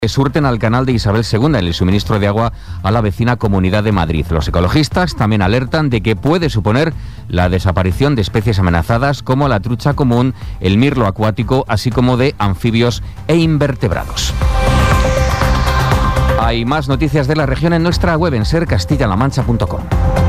surten al canal de Isabel II en el suministro de agua a la vecina Comunidad de Madrid. Los ecologistas también alertan de que puede suponer la desaparición de especies amenazadas como la trucha común, el mirlo acuático, así como de anfibios e invertebrados. Hay más noticias de la región en nuestra web en sercastillalamancha.com.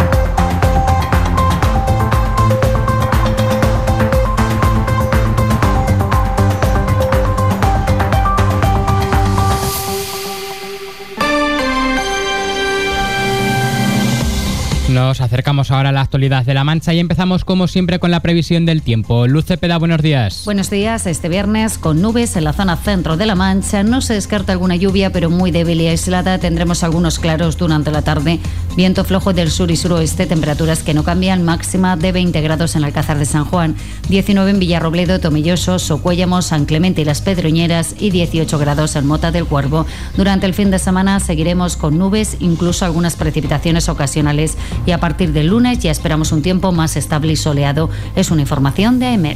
Nos acercamos ahora a la actualidad de La Mancha y empezamos como siempre con la previsión del tiempo. Luz Cepeda, buenos días. Buenos días. Este viernes con nubes en la zona centro de La Mancha. No se descarta alguna lluvia, pero muy débil y aislada. Tendremos algunos claros durante la tarde. Viento flojo del sur y suroeste, temperaturas que no cambian, máxima de 20 grados en Alcázar de San Juan, 19 en Villarrobledo, Tomelloso, Socuéllamos, San Clemente y Las Pedroñeras y 18 grados en Mota del Cuervo. Durante el fin de semana seguiremos con nubes, incluso algunas precipitaciones ocasionales, y a partir del lunes ya esperamos un tiempo más estable y soleado. Es una información de AEMET.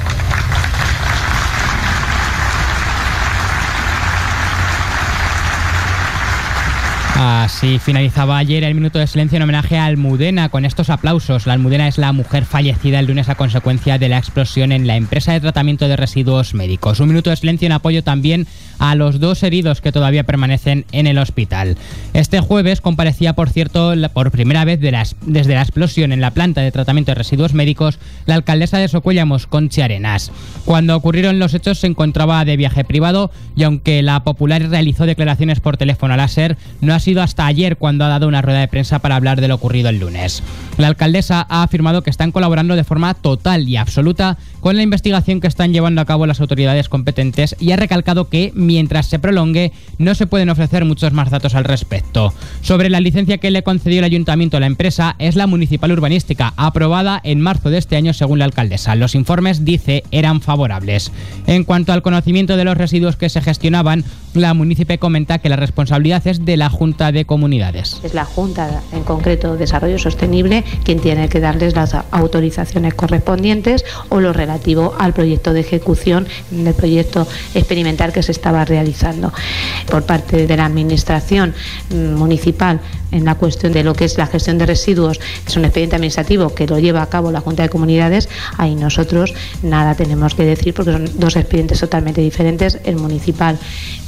Así finalizaba ayer el minuto de silencio en homenaje a Almudena con estos aplausos. La Almudena es la mujer fallecida el lunes a consecuencia de la explosión en la empresa de tratamiento de residuos médicos. Un minuto de silencio en apoyo también a los 2 heridos que todavía permanecen en el hospital. Este jueves comparecía, por cierto, por primera vez desde la explosión en la planta de tratamiento de residuos médicos, la alcaldesa de Socuéllamos, Conchi Arenas. Cuando ocurrieron los hechos se encontraba de viaje privado y aunque la popular realizó declaraciones por teléfono a la SER, no ha sido hasta ayer cuando ha dado una rueda de prensa para hablar de lo ocurrido el lunes. La alcaldesa ha afirmado que están colaborando de forma total y absoluta con la investigación que están llevando a cabo las autoridades competentes y ha recalcado que, mientras se prolongue, no se pueden ofrecer muchos más datos al respecto. Sobre la licencia que le concedió el ayuntamiento a la empresa, es la municipal urbanística, aprobada en marzo de este año según la alcaldesa. Los informes, dice, eran favorables. En cuanto al conocimiento de los residuos que se gestionaban, la munícipe comenta que la responsabilidad es de la Junta de Comunidades. Es la Junta, en concreto Desarrollo Sostenible, quien tiene que darles las autorizaciones correspondientes o lo relativo al proyecto de ejecución del proyecto experimental que se estaba realizando. Por parte de la Administración municipal, en la cuestión de lo que es la gestión de residuos, es un expediente administrativo que lo lleva a cabo la Junta de Comunidades. Ahí nosotros nada tenemos que decir porque son 2 expedientes totalmente diferentes. El municipal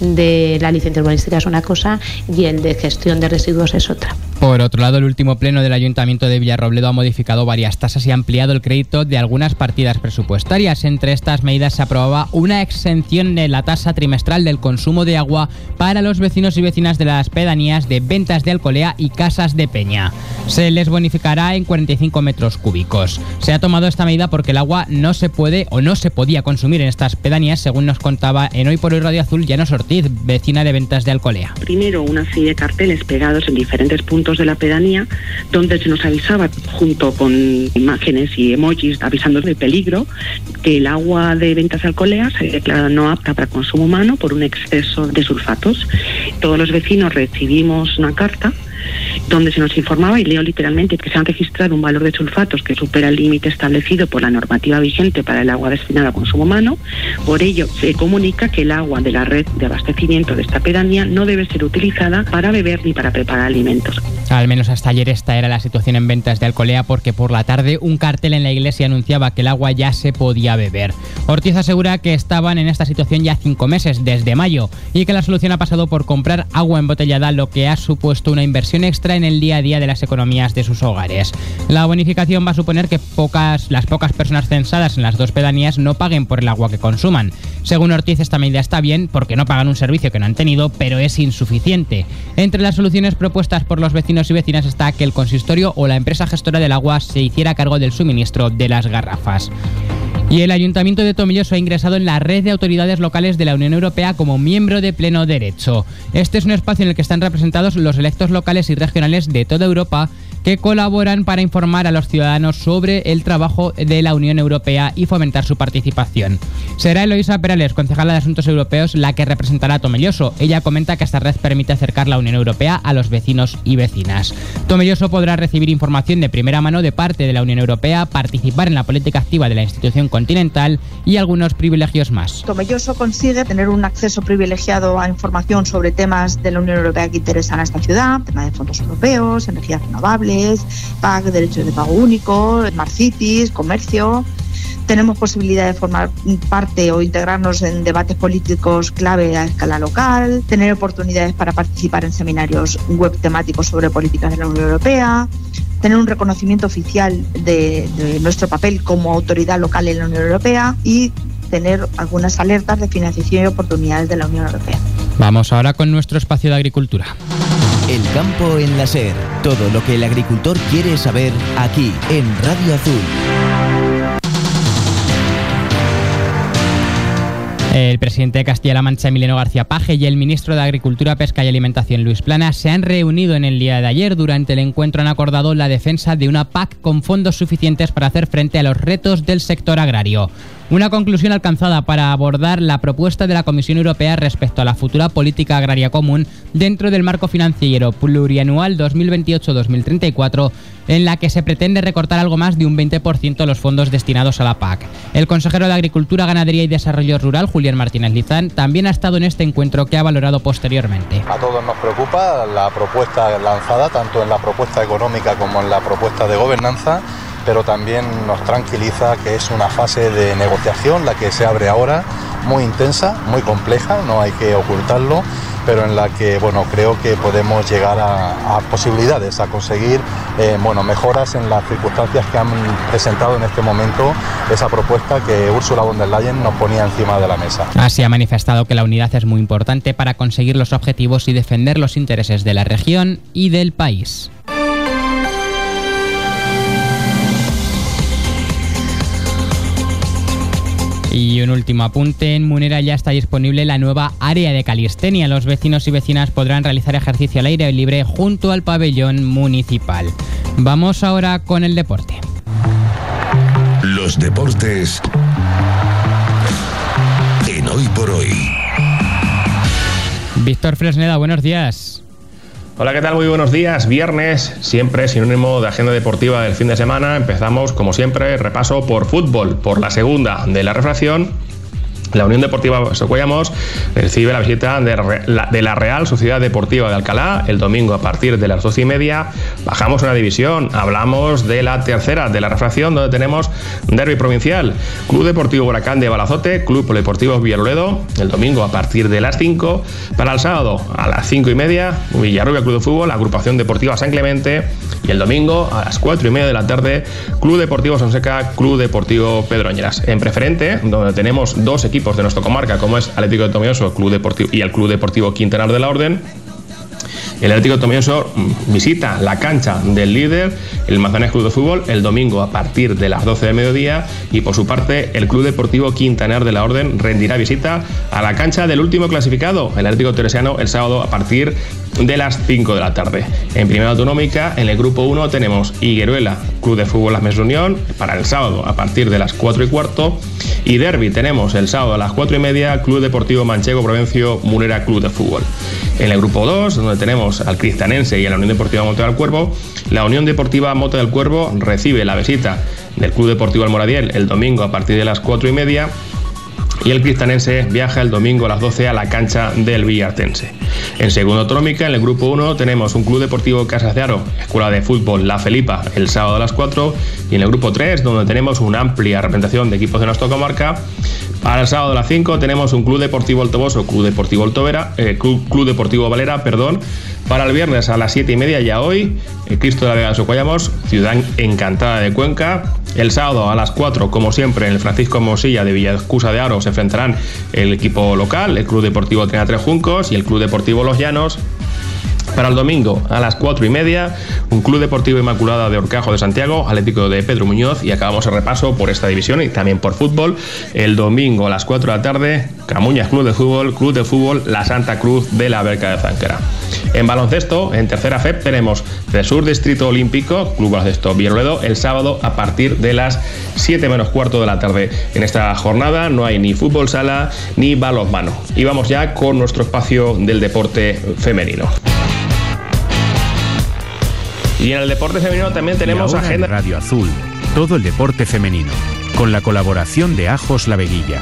de la licencia urbanística es una cosa y el de gestión de residuos es otra. Por otro lado, el último pleno del Ayuntamiento de Villarrobledo ha modificado varias tasas y ha ampliado el crédito de algunas partidas presupuestarias. Entre estas medidas se aprobaba una exención de la tasa trimestral del consumo de agua para los vecinos y vecinas de las pedanías de Ventas de Alcolea y Casas de Peña. Se les bonificará en 45 metros cúbicos. Se ha tomado esta medida porque el agua no se puede o no se podía consumir en estas pedanías, según nos contaba en Hoy por Hoy Radio Azul Llanos Ortiz, vecina de Ventas de Alcolea. Primero, una serie de carteles pegados en diferentes puntos de la pedanía donde se nos avisaba, junto con imágenes y emojis avisando del peligro, que el agua de Ventas de Alcolea se declara no apta para consumo humano por un exceso de sulfatos. Todos los vecinos recibimos una carta donde se nos informaba, y leo literalmente, que se han registrado un valor de sulfatos que supera el límite establecido por la normativa vigente para el agua destinada a consumo humano. Por ello, se comunica que el agua de la red de abastecimiento de esta pedanía no debe ser utilizada para beber ni para preparar alimentos. Al menos hasta ayer esta era la situación en Ventas de Alcolea, porque por la tarde un cartel en la iglesia anunciaba que el agua ya se podía beber. Ortiz asegura que estaban en esta situación ya 5 meses, desde mayo, y que la solución ha pasado por comprar agua embotellada, lo que ha supuesto una inversión extra en el día a día de las economías de sus hogares. La bonificación va a suponer que las pocas personas censadas en las 2 pedanías no paguen por el agua que consuman. Según Ortiz, esta medida está bien porque no pagan un servicio que no han tenido, pero es insuficiente. Entre las soluciones propuestas por los vecinos y vecinas está que el consistorio o la empresa gestora del agua se hiciera cargo del suministro de las garrafas. Y el Ayuntamiento de Tomelloso ha ingresado en la red de autoridades locales de la Unión Europea como miembro de pleno derecho. Este es un espacio en el que están representados los electos locales y regionales de toda Europa, que que colaboran para informar a los ciudadanos sobre el trabajo de la Unión Europea y fomentar su participación. Será Eloísa Perales, concejala de Asuntos Europeos, la que representará a Tomelloso. Ella comenta que esta red permite acercar la Unión Europea a los vecinos y vecinas. Tomelloso podrá recibir información de primera mano de parte de la Unión Europea, participar en la política activa de la institución continental y algunos privilegios más. Tomelloso consigue tener un acceso privilegiado a información sobre temas de la Unión Europea que interesan a esta ciudad, tema de fondos europeos, energías renovables, PAC, derechos de pago único, Smart Cities, comercio. Tenemos posibilidad de formar parte o integrarnos en debates políticos clave a escala local, tener oportunidades para participar en seminarios web temáticos sobre políticas de la Unión Europea, tener un reconocimiento oficial de nuestro papel como autoridad local en la Unión Europea y tener algunas alertas de financiación y oportunidades de la Unión Europea. Vamos ahora con nuestro espacio de agricultura. El campo en la SER. Todo lo que el agricultor quiere saber aquí en Radio Azul. El presidente de Castilla-La Mancha, Emiliano García Paje, y el ministro de Agricultura, Pesca y Alimentación, Luis Planas, se han reunido en el día de ayer. Durante el encuentro han acordado la defensa de una PAC con fondos suficientes para hacer frente a los retos del sector agrario. Una conclusión alcanzada para abordar la propuesta de la Comisión Europea respecto a la futura política agraria común dentro del marco financiero plurianual 2028-2034, en la que se pretende recortar algo más de un 20% los fondos destinados a la PAC. El consejero de Agricultura, Ganadería y Desarrollo Rural, Julián Martínez Lizán, también ha estado en este encuentro, que ha valorado posteriormente. A todos nos preocupa la propuesta lanzada, tanto en la propuesta económica como en la propuesta de gobernanza, pero también nos tranquiliza que es una fase de negociación la que se abre ahora, muy intensa, muy compleja, no hay que ocultarlo, pero en la que creo que podemos llegar a posibilidades, a conseguir mejoras en las circunstancias que han presentado en este momento esa propuesta que Ursula von der Leyen nos ponía encima de la mesa. Así ha manifestado que la unidad es muy importante para conseguir los objetivos y defender los intereses de la región y del país. Y un último apunte, en Munera ya está disponible la nueva área de calistenia. Los vecinos y vecinas podrán realizar ejercicio al aire libre junto al pabellón municipal. Vamos ahora con el deporte. Los deportes en Hoy por Hoy. Víctor Fresneda, buenos días. Hola, ¿qué tal? Muy buenos días. Viernes, siempre sinónimo de agenda deportiva del fin de semana. Empezamos, como siempre, repaso por fútbol, por la segunda de la refracción. La Unión Deportiva Socuellamos recibe la visita de la Real Sociedad Deportiva de Alcalá el domingo a partir de las 12:30. Bajamos una división, hablamos de la tercera de la refracción, donde tenemos derbi provincial. Club Deportivo Huracán de Balazote, Club Polideportivo Villaroledo, el domingo a partir de las 5. Para el sábado a las 5:30, Villarrubia Club de Fútbol, Agrupación Deportiva San Clemente. Y el domingo a las 4:30 de la tarde, Club Deportivo Sonseca, Club Deportivo Pedroñeras. En preferente, donde tenemos dos equipos de nuestra comarca, como es Atlético de Tomelloso Club Deportivo y el Club Deportivo Quintanar de la Orden. El Atlético de Tomelloso visita la cancha del líder, el Manzanares Club de Fútbol, el domingo a partir de las 12 del mediodía, y por su parte el Club Deportivo Quintanar de la Orden rendirá visita a la cancha del último clasificado, el Atlético Teresiano, el sábado a partir de las 5 de la tarde. En primera autonómica, en el grupo 1 tenemos Higueruela Club de Fútbol Las Mesas Unión para el sábado a partir de las 4:15, y derbi tenemos el sábado a las 4:30 Club Deportivo Manchego Provencio Munera Club de Fútbol. En el grupo 2, donde tenemos al Cristanense y a la Unión Deportiva Monte del Cuervo, la Unión Deportiva Monte del Cuervo recibe la visita del Club Deportivo Almoradiel el domingo a partir de las 4:30, y el Cristanense viaja el domingo a las 12 a la cancha del Villartense. En segunda autonómica, en el grupo 1, tenemos un Club Deportivo Casas de Aro, Escuela de Fútbol La Felipa, el sábado a las 4, y en el grupo 3, donde tenemos una amplia representación de equipos de nuestra comarca, para el sábado a las 5 tenemos un Club Deportivo Altoboso, Club Deportivo Club Deportivo Valera, Para el viernes a las 7:30, ya hoy, el Cristo de la Vega de Socuellamos, Ciudad Encantada de Cuenca. El sábado a las 4, como siempre, en el Francisco Mosilla de Villascusa de Aro se enfrentarán el equipo local, el Club Deportivo Trina Tres Juncos y el Club Deportivo Los Llanos. Para el domingo a las 4:30, un Club Deportivo Inmaculada de Horcajo de Santiago, Atlético de Pedro Muñoz, y acabamos el repaso por esta división y también por fútbol. El domingo a las 4 de la tarde, Camuñas Club de Fútbol, la Santa Cruz de la Verca de Zanquera. En baloncesto, en tercera FEP, tenemos Sur Distrito Olímpico, Club Baloncesto Villarroledo, el sábado a partir de las 7 menos cuarto de la tarde. En esta jornada no hay ni fútbol sala ni balonmano. Y vamos ya con nuestro espacio del deporte femenino. Y en el deporte femenino también tenemos agenda. En Radio Azul, todo el deporte femenino, con la colaboración de Ajos La Veguilla.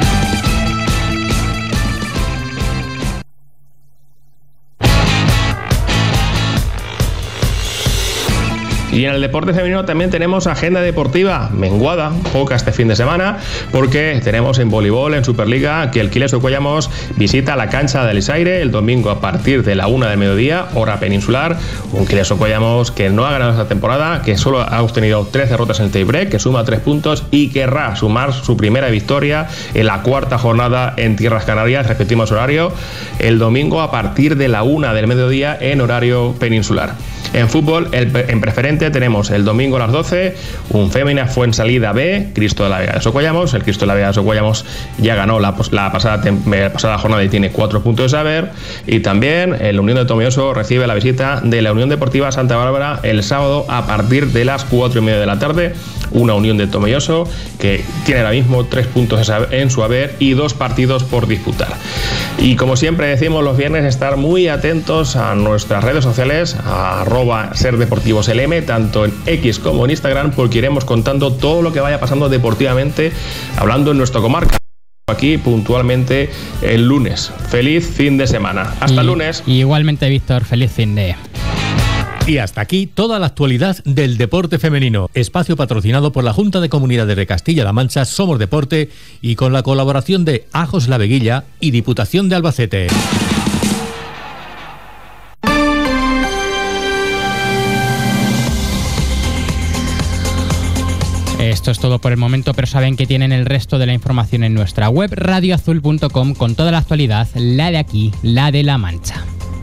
Y en el deporte femenino también tenemos agenda deportiva menguada, poca este fin de semana, porque tenemos en voleibol, en Superliga, que el Quiles Ocollamos visita la cancha de Alisaire el domingo a partir de la 1 del mediodía, hora peninsular. Un Quiles Ocollamos que no ha ganado esta temporada, que solo ha obtenido 3 derrotas en el tiebreak, que suma 3 puntos y querrá sumar su primera victoria en la cuarta jornada en Tierras Canarias. Repetimos horario, el domingo a partir de la 1 del mediodía en horario peninsular. En fútbol, en preferente, tenemos el domingo a las 12 un Fémina Fuensalida B, Cristo de la Vega de Socollamos. El Cristo de la Vega de Socollamos ya ganó la pasada jornada y tiene 4 puntos de saber. Y también la Unión de Tomelloso recibe la visita de la Unión Deportiva Santa Bárbara el sábado a partir de las 4:30 de la tarde. Una Unión de Tomelloso que tiene ahora mismo 3 puntos en su haber y 2 partidos por disputar. Y como siempre decimos los viernes, estar muy atentos a nuestras redes sociales, a @serdeportivoslm, tanto en X como en Instagram, porque iremos contando todo lo que vaya pasando deportivamente, hablando en nuestra comarca. Aquí puntualmente el lunes. Feliz fin de semana. Hasta el lunes. Igualmente, Víctor, feliz fin de... Y hasta aquí toda la actualidad del deporte femenino. Espacio patrocinado por la Junta de Comunidades de Castilla-La Mancha, Somos Deporte, y con la colaboración de Ajos La Veguilla y Diputación de Albacete. Esto es todo por el momento, pero saben que tienen el resto de la información en nuestra web radioazul.com con toda la actualidad, la de aquí, la de La Mancha.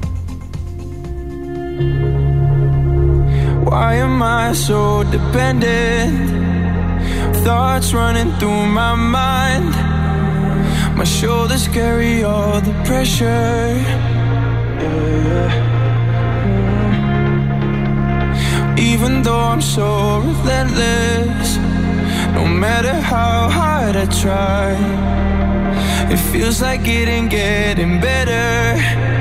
Why am I so dependent? Thoughts running through my mind. My shoulders carry all the pressure. Even though I'm so relentless, no matter how hard I try, it feels like it ain't getting better.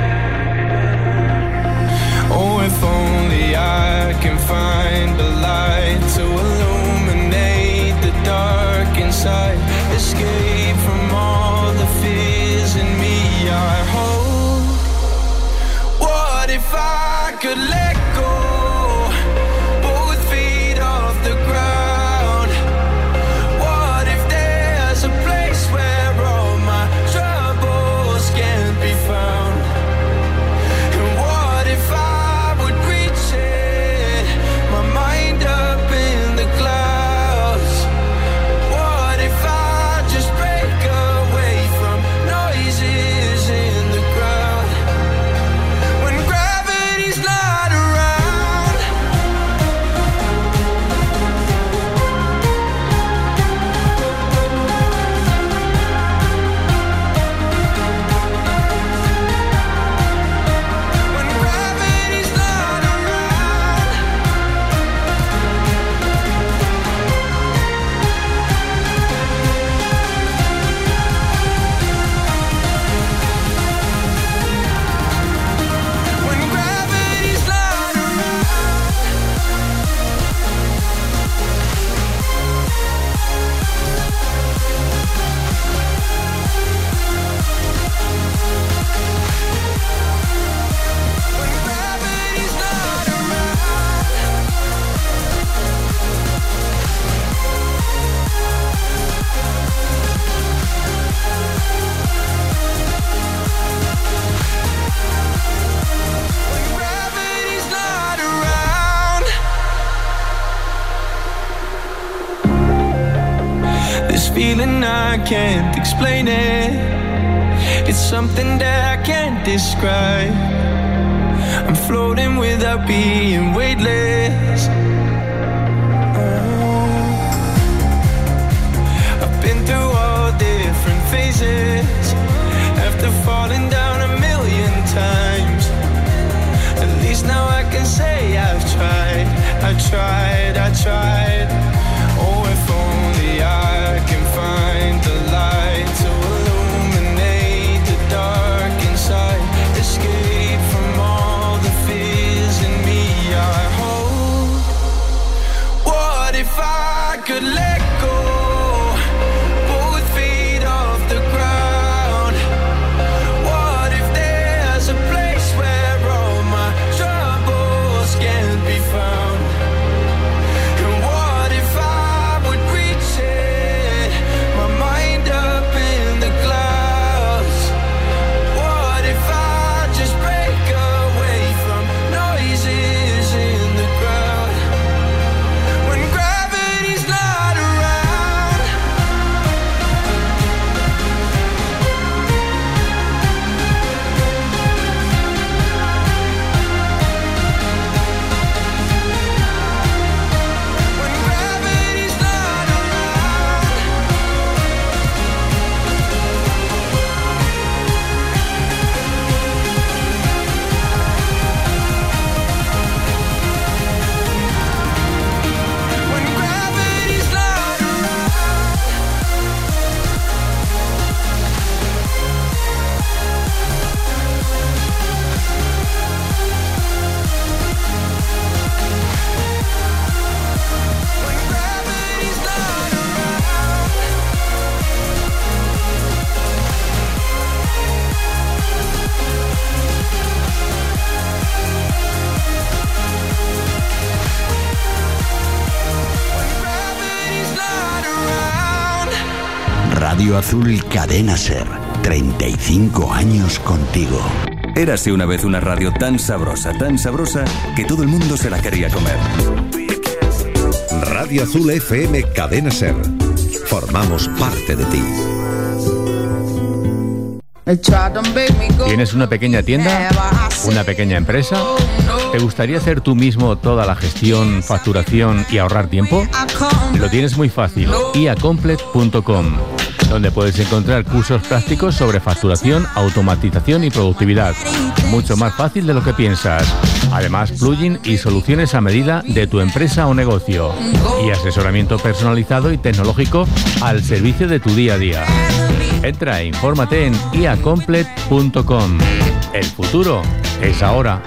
Oh, if only I can find a light to illuminate the dark inside. Escape from all the fears in me I hold. What if I could let go, both feet off the ground? What if there's a place where all my troubles can't be found? And what if I would reach it, my mind up in the clouds? What if I just break away from noises in the crowd? When gravity's not around, when gravity's not around, when gravity's not around. Gravity's not around. This feeling I can't explain it. It's something that I can't describe. I'm floating without being weightless. I've been through all different phases, after falling down a million times. At least now I can say I've tried, I tried, I tried. Oh, if only I can find the light to illuminate the dark inside. Escape from all the fears in me I hold. What if I could let go, both feet off the ground? What if there's a place where all my troubles can't be found? And what if I would reach it, my mind up in the clouds? What if I just break away from noises in the crowd? When gravity's not around. When gravity's not around. When gravity's not around. When gravity's not around. When gravity's not around. Radio Azul Cadena Ser. 35 años contigo. Érase una vez una radio tan sabrosa, que todo el mundo se la quería comer. Radio Azul FM Cadena Ser. Formamos parte de ti. ¿Tienes una pequeña tienda? ¿Una pequeña empresa? ¿Te gustaría hacer tú mismo toda la gestión, facturación y ahorrar tiempo? Lo tienes muy fácil. iacomplete.com, donde puedes encontrar cursos prácticos sobre facturación, automatización y productividad. Mucho más fácil de lo que piensas. Además, plugin y soluciones a medida de tu empresa o negocio. Y asesoramiento personalizado y tecnológico al servicio de tu día a día. Entra e infórmate en iacomplete.com. El futuro es ahora.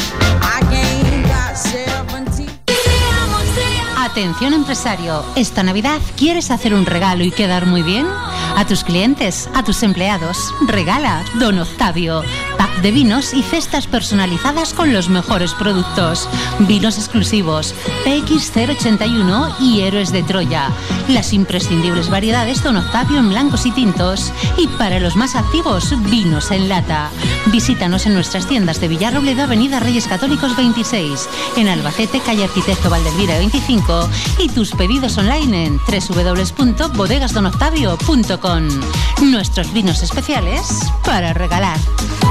Atención empresario, esta Navidad ¿quieres hacer un regalo y quedar muy bien? A tus clientes, a tus empleados, regala Don Octavio. Pack de vinos y cestas personalizadas con los mejores productos. Vinos exclusivos, PX081 y Héroes de Troya. Las imprescindibles variedades Don Octavio en blancos y tintos. Y para los más activos, vinos en lata. Visítanos en nuestras tiendas de Villarrobledo, Avenida Reyes Católicos 26, en Albacete, calle Arquitecto Valdelvira 25, y tus pedidos online en www.bodegasdonoctavio.com. Nuestros vinos especiales para regalar.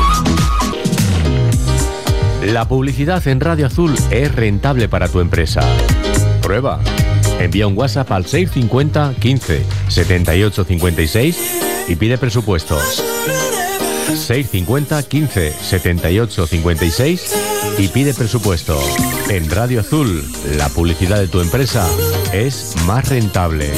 La publicidad en Radio Azul es rentable para tu empresa. Prueba. Envía un WhatsApp al 650 15 78 56 y pide presupuesto. 650 15 78 56 y pide presupuesto. En Radio Azul, la publicidad de tu empresa es más rentable.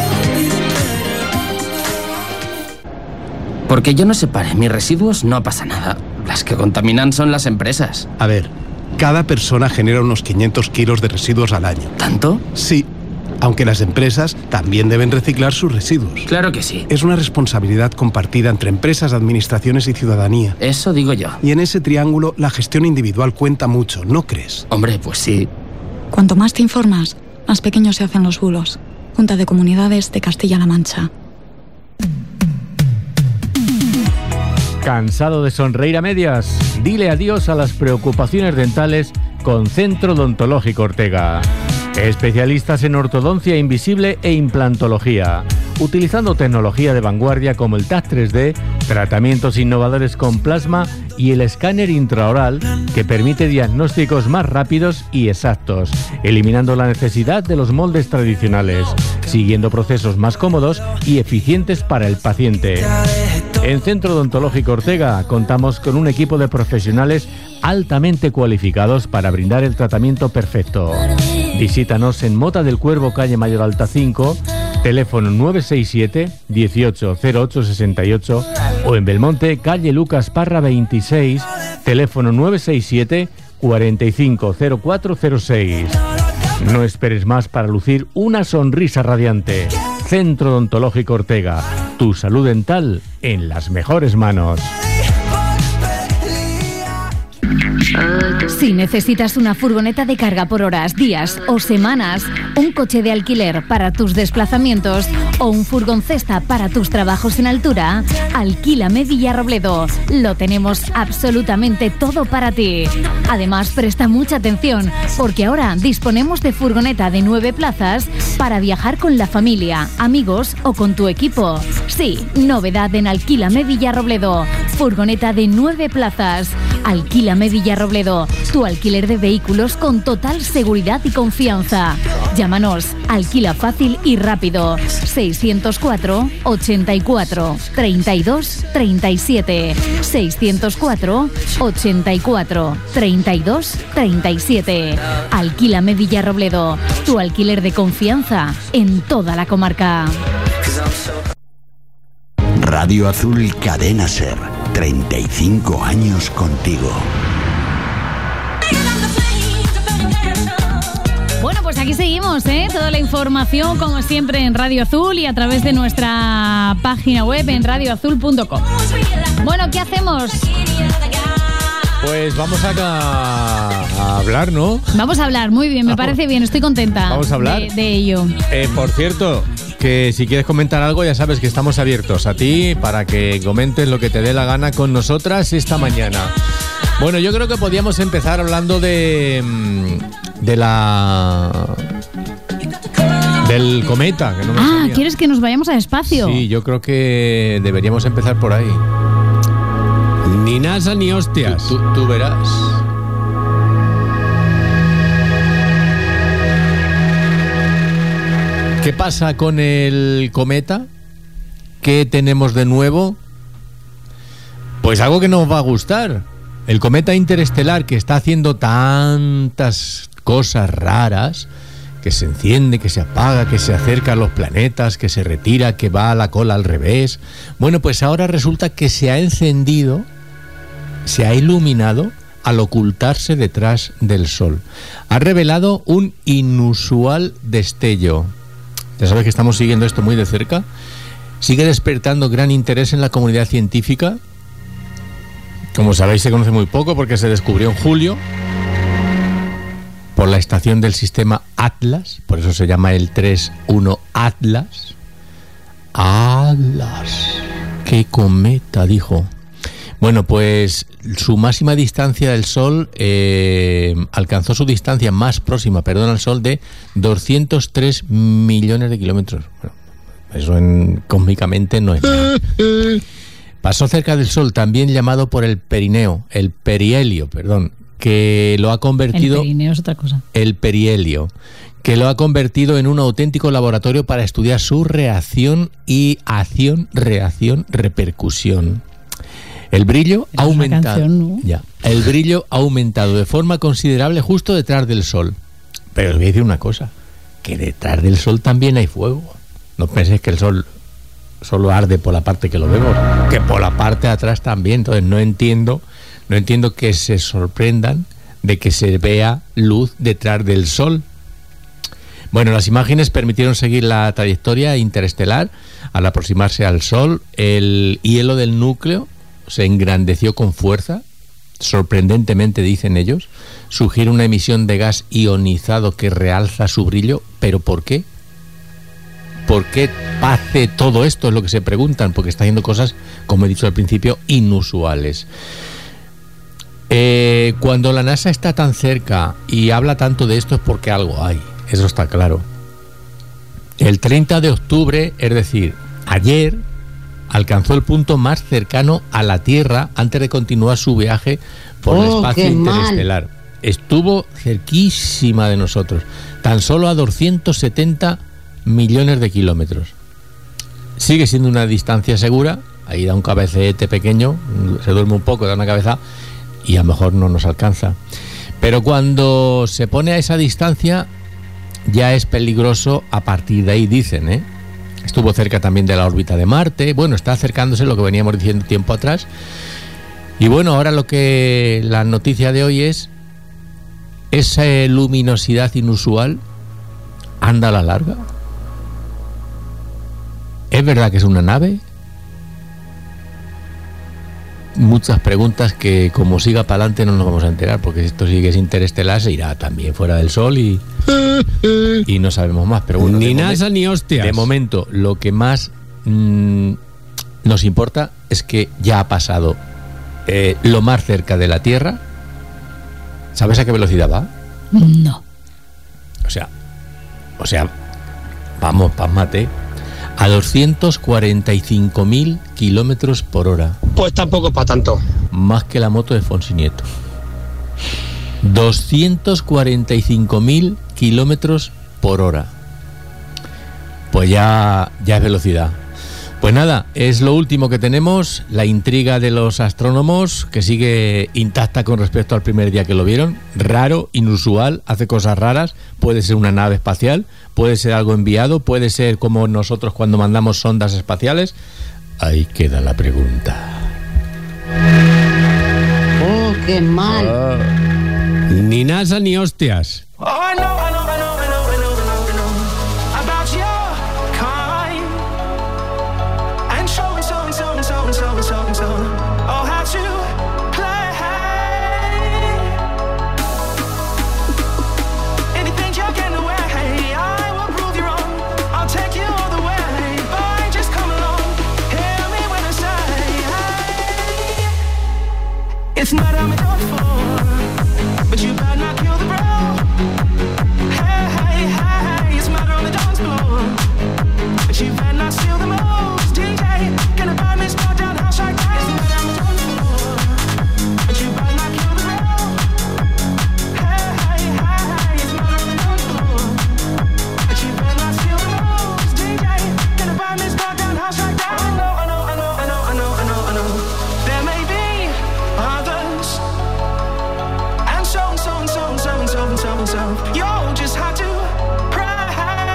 Porque yo no separe mis residuos, no pasa nada. Las que contaminan son las empresas. A ver, cada persona genera unos 500 kilos de residuos al año. ¿Tanto? Sí, aunque las empresas también deben reciclar sus residuos. Claro que sí. Es una responsabilidad compartida entre empresas, administraciones y ciudadanía. Eso digo yo. Y en ese triángulo la gestión individual cuenta mucho, ¿no crees? Hombre, pues sí. Cuanto más te informas, más pequeños se hacen los bulos. Junta de Comunidades de Castilla-La Mancha. ¿Cansado de sonreír a medias? Dile adiós a las preocupaciones dentales con Centro Odontológico Ortega. Especialistas en ortodoncia invisible e implantología, utilizando tecnología de vanguardia como el TAC 3D, tratamientos innovadores con plasma y el escáner intraoral que permite diagnósticos más rápidos y exactos, eliminando la necesidad de los moldes tradicionales, siguiendo procesos más cómodos y eficientes para el paciente. En Centro Odontológico Ortega contamos con un equipo de profesionales altamente cualificados para brindar el tratamiento perfecto. Visítanos en Mota del Cuervo, calle Mayor Alta 5, teléfono 967 180868, o en Belmonte, calle Lucas Parra 26, teléfono 967 450406. No esperes más para lucir una sonrisa radiante. Centro Odontológico Ortega, tu salud dental en las mejores manos. Si necesitas una furgoneta de carga por horas, días o semanas, un coche de alquiler para tus desplazamientos o un furgón cesta para tus trabajos en altura, Alquílame Villarrobledo. Lo tenemos absolutamente todo para ti. Además, presta mucha atención porque ahora disponemos de furgoneta de 9 plazas para viajar con la familia, amigos o con tu equipo. Sí, novedad en Alquílame Villarrobledo. Furgoneta de 9 plazas. Alquílame Villarrobledo, tu alquiler de vehículos con total seguridad y confianza. Llámanos, alquila fácil y rápido. 604 84 32 37. 604 84 32 37. Alquílame Villarrobledo, tu alquiler de confianza en toda la comarca. Radio Azul Cadena Ser. 35 años contigo. Bueno, pues aquí seguimos, toda la información como siempre en Radio Azul y a través de nuestra página web en radioazul.com. Bueno, ¿qué hacemos? Pues vamos a hablar, ¿no? Vamos a hablar, muy bien, me parece bien, estoy contenta. Vamos a hablar de ello. Por cierto, que si quieres comentar algo ya sabes que estamos abiertos a ti para que comentes lo que te dé la gana con nosotras esta mañana. Bueno, yo creo que podíamos empezar hablando del cometa. Que no me salía. ¿Quieres que nos vayamos al espacio? Sí, yo creo que deberíamos empezar por ahí. Ni NASA ni hostias. Tú verás. ¿Qué pasa con el cometa? ¿Qué tenemos de nuevo? Pues algo que nos va a gustar. El cometa interestelar, que está haciendo tantas cosas raras, que se enciende, que se apaga, que se acerca a los planetas, que se retira, que va a la cola al revés. Bueno, pues ahora resulta que se ha encendido, se ha iluminado al ocultarse detrás del Sol. Ha revelado un inusual destello. Ya sabes que estamos siguiendo esto muy de cerca. Sigue despertando gran interés en la comunidad científica. Como sabéis, se conoce muy poco porque se descubrió en julio por la estación del sistema Atlas. Por eso se llama el 3-1 Atlas. ¡Atlas! ¡Qué cometa! Dijo. Bueno, pues su máxima distancia del Sol alcanzó su distancia más próxima, al Sol de 203 millones de kilómetros. Bueno, eso cósmicamente no es nada. Pasó cerca del Sol, también llamado por el perihelio, que lo ha convertido... El perineo es otra cosa. El perihelio, que lo ha convertido en un auténtico laboratorio para estudiar su reacción y repercusión. El brillo ha aumentado. Canción, ¿no? El brillo ha aumentado de forma considerable justo detrás del Sol. Pero os voy a decir una cosa, que detrás del Sol también hay fuego. No penséis que el Sol solo arde por la parte que lo vemos, que por la parte de atrás también. Entonces no entiendo que se sorprendan de que se vea luz detrás del Sol. Bueno, las imágenes permitieron seguir la trayectoria interestelar. Al aproximarse al Sol, el hielo del núcleo se engrandeció con fuerza, sorprendentemente, dicen ellos. Sugiere una emisión de gas ionizado que realza su brillo. ¿Pero por qué? ¿Por qué hace todo esto? Es lo que se preguntan, porque está haciendo cosas, como he dicho al principio, inusuales. Cuando la NASA está tan cerca y habla tanto de esto es porque algo hay, eso está claro. El 30 de octubre, es decir, ayer, alcanzó el punto más cercano a la Tierra antes de continuar su viaje por el espacio interestelar. Estuvo cerquísima de nosotros, tan solo a 270 millones de kilómetros. Sigue siendo una distancia segura, ahí da un cabeceete pequeño, se duerme un poco, da una cabeza y a lo mejor no nos alcanza. Pero cuando se pone a esa distancia ya es peligroso a partir de ahí, dicen, ¿eh? Estuvo cerca también de la órbita de Marte. Bueno, está acercándose, lo que veníamos diciendo tiempo atrás. Y bueno, ahora la noticia de hoy es esa luminosidad inusual anda a la larga. ¿Es verdad que es una nave? Muchas preguntas que, como siga para adelante, no nos vamos a enterar, porque si esto sigue interestelar se irá también fuera del Sol y no sabemos más. Pero bueno, ni NASA ni hostias. De momento, lo que más nos importa es que ya ha pasado lo más cerca de la Tierra. ¿Sabes a qué velocidad va? No. O sea, vamos, pásmate. A 245.000 kilómetros por hora. Pues tampoco para tanto. Más que la moto de Fonsi Nieto. 245.000 kilómetros por hora. Pues ya es velocidad. Pues nada, es lo último que tenemos. La intriga de los astrónomos, que sigue intacta con respecto al primer día que lo vieron. Raro, inusual, hace cosas raras. Puede ser una nave espacial, puede ser algo enviado, puede ser como nosotros cuando mandamos sondas espaciales. Ahí queda la pregunta. Oh, qué mal. Ni NASA ni hostias. It's not I'm done for, but you better not kill the bro. Hey, hey, hey, it's matter on the dance floor, but you better not steal the moves. DJ, gonna buy me spot down house like that. It's not I'm done for, but you better not kill the bro. Hey, hey, hey, it's matter on the dance floor, but you better not steal the moves. DJ, gonna buy me spot down house like that. I know. There may be others, and so, you'll just have to pray.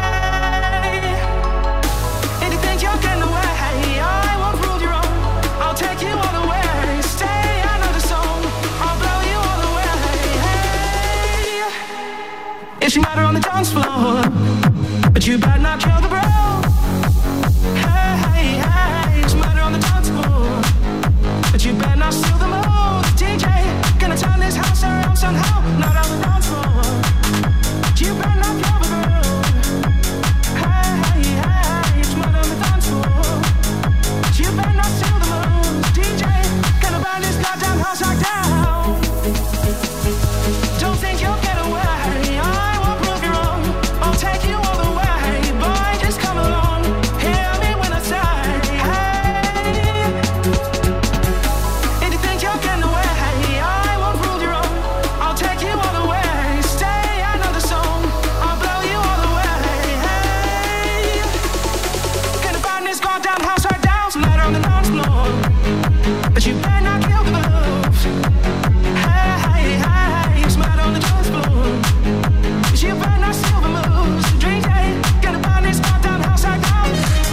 Anything you're getting away, I won't prove you wrong. I'll take you all the way. Stay another song, I'll blow you all the way. Hey, it's your matter on the dance floor, but you better not kill the bro. Hey, hey, hey, it's your matter on the dance floor, but you better not steal the moves. DJ, gonna turn this house around somehow. Not on the dance floor, you better not kill the girl. Hey, hey, hey, it's mud on the dance floor, you better not steal the moves. DJ, gonna burn this goddamn house like down. Don't think you'll get away, I won't prove you wrong. I'll take you all the way, boy, just come along. Hear me when I say, hey, anything you're getting away, I won't prove you wrong. I'll take you all the way. Stay another song, I'll blow you all the way. Hey, gonna burn this goddamn house right down. Some lighter on the dance floor, but you better not kill the moves. Hey, hey, hey, some lighter on the dance floor, but you better not steal the moves. Dream day, gonna burn this goddamn house right down.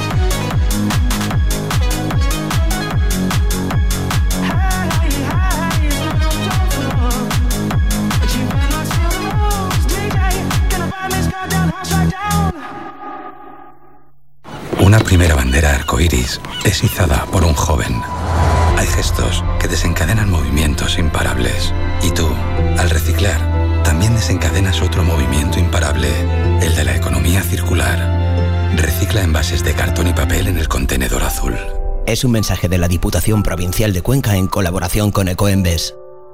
Hey, hey, hey, some lighter on the dance floor, but you better not steal the moves. DJ, gonna burn this goddamn house right down. Una primera bandera arcoíris es izada por un joven. Hay gestos que desencadenan movimientos imparables. Y tú, al reciclar, también desencadenas otro movimiento imparable, el de la economía circular. Recicla envases de cartón y papel en el contenedor azul. Es un mensaje de la Diputación Provincial de Cuenca en colaboración con Ecoembes.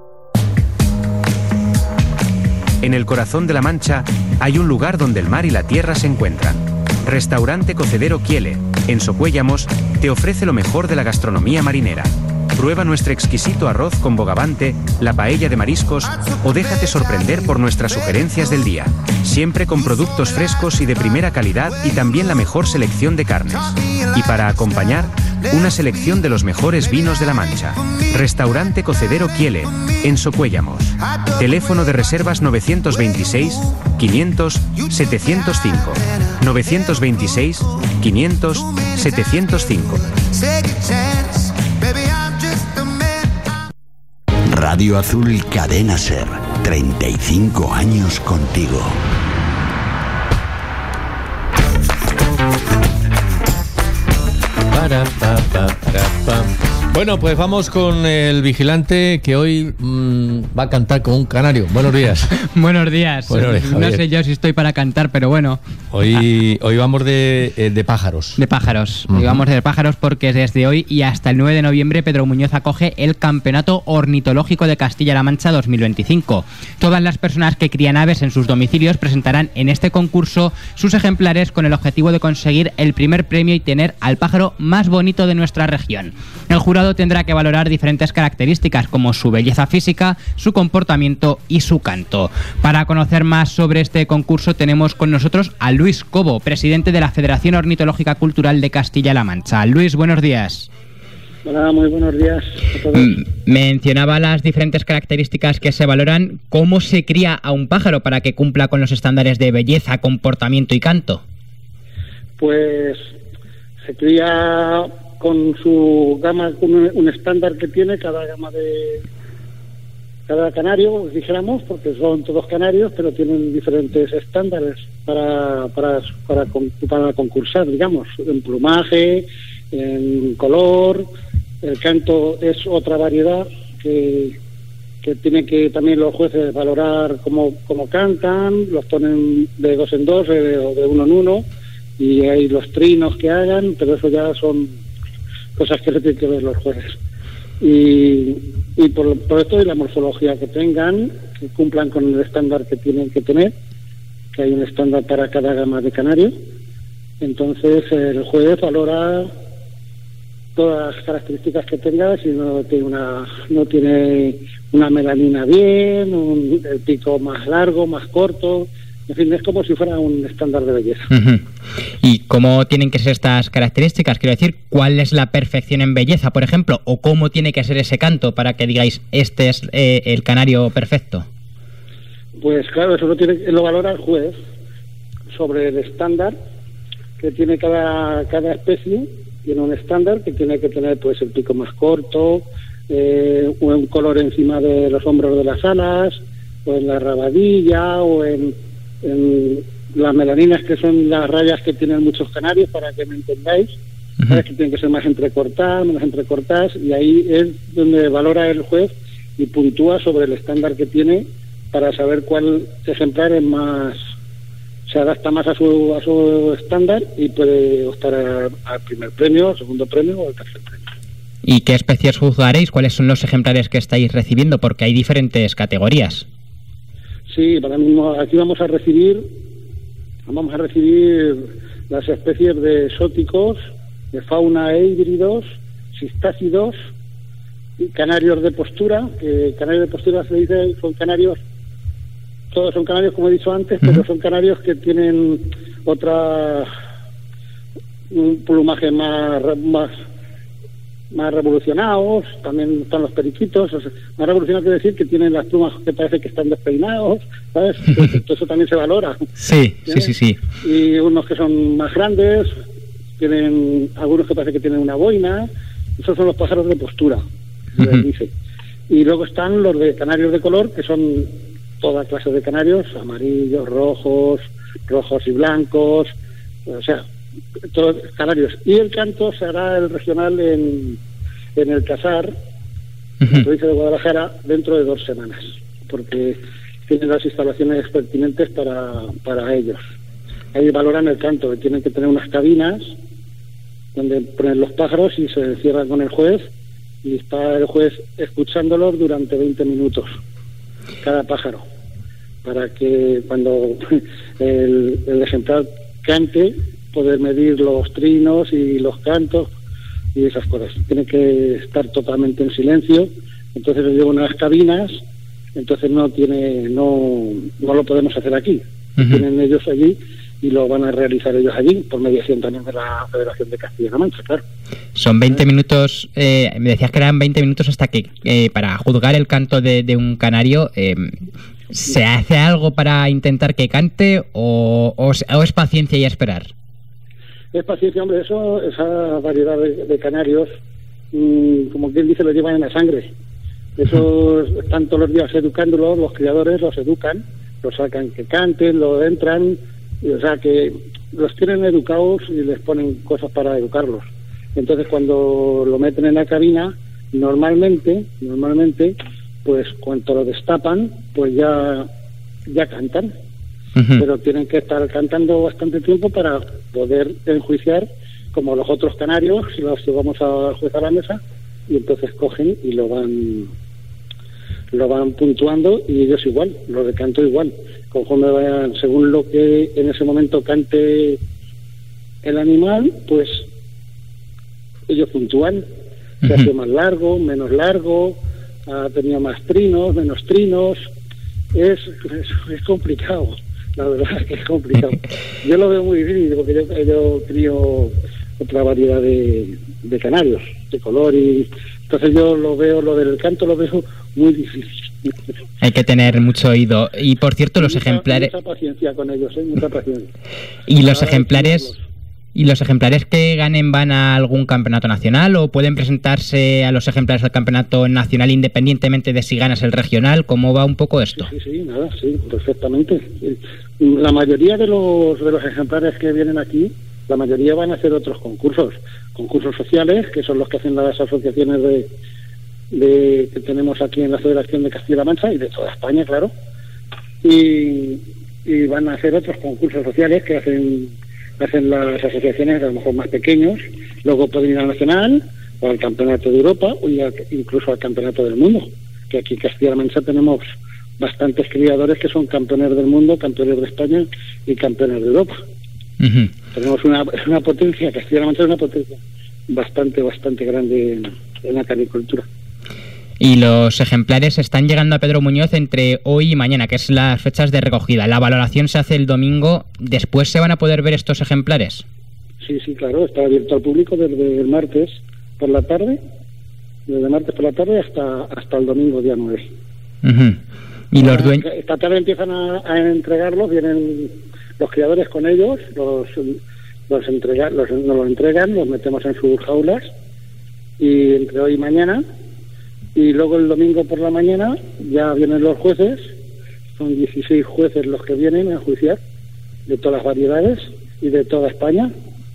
En el corazón de la Mancha hay un lugar donde el mar y la tierra se encuentran. Restaurante Cocedero Quiele, en Socuéllamos, te ofrece lo mejor de la gastronomía marinera. Prueba nuestro exquisito arroz con bogavante, la paella de mariscos o déjate sorprender por nuestras sugerencias del día. Siempre con productos frescos y de primera calidad y también la mejor selección de carnes. Y para acompañar, una selección de los mejores vinos de La Mancha. Restaurante Cocedero Quiele, en Socuéllamos. Teléfono de reservas 926 500 705. 926 500 705. Radio Azul Cadena Ser, 35 años contigo. Bueno, pues vamos con el vigilante que hoy va a cantar como un canario. Buenos días. Buenos días. No sé yo si estoy para cantar, pero bueno. Hoy vamos de pájaros. De pájaros. Hoy vamos de pájaros porque desde hoy y hasta el 9 de noviembre Pedro Muñoz acoge el Campeonato Ornitológico de Castilla-La Mancha 2025. Todas las personas que crían aves en sus domicilios presentarán en este concurso sus ejemplares con el objetivo de conseguir el primer premio y tener al pájaro más bonito de nuestra región. El jurado tendrá que valorar diferentes características como su belleza física, su comportamiento y su canto. Para conocer más sobre este concurso tenemos con nosotros a Luis Cobo, presidente de la Federación Ornitológica Cultural de Castilla-La Mancha. Luis, buenos días. Hola, muy buenos días a todos. Mencionaba las diferentes características que se valoran. ¿Cómo se cría a un pájaro para que cumpla con los estándares de belleza, comportamiento y canto? Pues se cría con su gama, un estándar que tiene cada gama de cada canario, dijéramos, porque son todos canarios, pero tienen diferentes estándares para concursar, digamos, en plumaje, en color. El canto es otra variedad que tienen que también los jueces valorar cómo cantan, los ponen de 2 en 2 o de 1 en 1, y hay los trinos que hagan, pero eso ya son cosas que se tienen que ver los jueces. Y por esto, y la morfología que tengan, que cumplan con el estándar que tienen que tener, que hay un estándar para cada gama de canario. Entonces el juez valora todas las características que tenga, si no tiene una melanina bien, el pico más largo, más corto. En fin, es como si fuera un estándar de belleza. ¿Y cómo tienen que ser estas características? Quiero decir, ¿cuál es la perfección en belleza, por ejemplo? ¿O cómo tiene que ser ese canto para que digáis, este es el canario perfecto? Pues claro, eso lo valora el juez sobre el estándar que tiene cada especie. Tiene un estándar que tiene que tener pues el pico más corto, un color encima de los hombros de las alas, o en la rabadilla, o en las melaninas, que son las rayas que tienen muchos canarios, para que me entendáis. Sabes que tienen que ser más entrecortadas, menos entrecortadas, y ahí es donde valora el juez y puntúa sobre el estándar que tiene para saber cuál ejemplar es más, se adapta más a su estándar y puede optar al primer premio, al segundo premio o al tercer premio. ¿Y qué especies juzgaréis? ¿Cuáles son los ejemplares que estáis recibiendo? Porque hay diferentes categorías. Sí, ahora mismo aquí vamos a recibir las especies de exóticos, de fauna e híbridos, cistácidos, y canarios de postura, que canarios de postura se dice son canarios, todos son canarios como he dicho antes, pero son canarios que tienen un plumaje más revolucionados. También están los periquitos, o sea, más revolucionados quiere decir que tienen las plumas que parece que están despeinados, ¿sabes? Todo eso también se valora. Sí. Y unos que son más grandes, tienen algunos que parece que tienen una boina. Esos son los pájaros de postura, dice. Y luego están los de canarios de color, que son toda clase de canarios, amarillos, rojos y blancos, o sea, todos canarios. Y el canto se hará el regional en el Casar, en la provincia de Guadalajara, dentro de 2 semanas, porque tienen las instalaciones pertinentes para ellos. Ahí valoran el canto, que tienen que tener unas cabinas donde ponen los pájaros y se encierran con el juez, y está el juez escuchándolos durante 20 minutos cada pájaro, para que cuando el ejemplar cante, poder medir los trinos y los cantos y esas cosas. Tiene que estar totalmente en silencio, entonces lo llevo en las cabinas, entonces no lo podemos hacer aquí. Tienen ellos allí y lo van a realizar ellos allí, por mediación también de la Federación de Castilla-La Mancha, claro. Son 20 minutos, me decías que eran 20 minutos hasta que, para juzgar el canto de un canario, ¿se hace algo para intentar que cante o es paciencia y esperar? Es paciencia, hombre, esa variedad de canarios, como quien dice, lo llevan en la sangre. Eso están todos los días educándolos, los criadores los educan, los sacan que canten, lo entran, o sea que los tienen educados y les ponen cosas para educarlos. Entonces cuando lo meten en la cabina, normalmente, pues cuando lo destapan, pues ya cantan. Pero tienen que estar cantando bastante tiempo para poder enjuiciar, como los otros canarios, los llevamos a juez a la mesa, y entonces cogen y lo van puntuando, y ellos igual, los de canto igual, conforme vayan, según lo que en ese momento cante el animal, pues ellos puntúan, se hace más largo, menos largo, ha tenido más trinos, menos trinos, es complicado. La verdad es que es complicado. Yo lo veo muy difícil porque yo crío otra variedad de canarios, de color, y entonces yo lo del canto lo veo muy difícil. Hay que tener mucho oído. Y por cierto, los ejemplares... Mucha paciencia con ellos, mucha paciencia. ¿Y los ejemplares que ganen van a algún campeonato nacional o pueden presentarse a los ejemplares al campeonato nacional independientemente de si ganas el regional? ¿Cómo va un poco esto? Sí, perfectamente. La mayoría de los ejemplares que vienen aquí, la mayoría van a hacer otros concursos sociales, que son los que hacen las asociaciones que tenemos aquí en la Federación de Castilla-La Mancha y de toda España, claro, y van a hacer otros concursos sociales que hacen las asociaciones a lo mejor más pequeños, luego pueden ir al nacional o al campeonato de Europa o incluso al campeonato del mundo, que aquí en Castilla-La Mancha tenemos bastantes criadores que son campeones del mundo, campeones de España y campeones de Europa. Tenemos una potencia, Castilla-La Mancha es una potencia bastante grande en la canicultura. Y los ejemplares están llegando a Pedro Muñoz entre hoy y mañana, que es las fechas de recogida. La valoración se hace el domingo. ¿Después se van a poder ver estos ejemplares? Sí, claro. Está abierto al público desde el martes por la tarde. Desde martes por la tarde hasta el domingo, día 9. Y los dueños... Esta tarde empiezan a entregarlos. Vienen los criadores con ellos. Nos los entregan, los metemos en sus jaulas. Y entre hoy y mañana... Y luego el domingo por la mañana ya vienen los jueces, son 16 jueces los que vienen a juiciar, de todas las variedades y de toda España.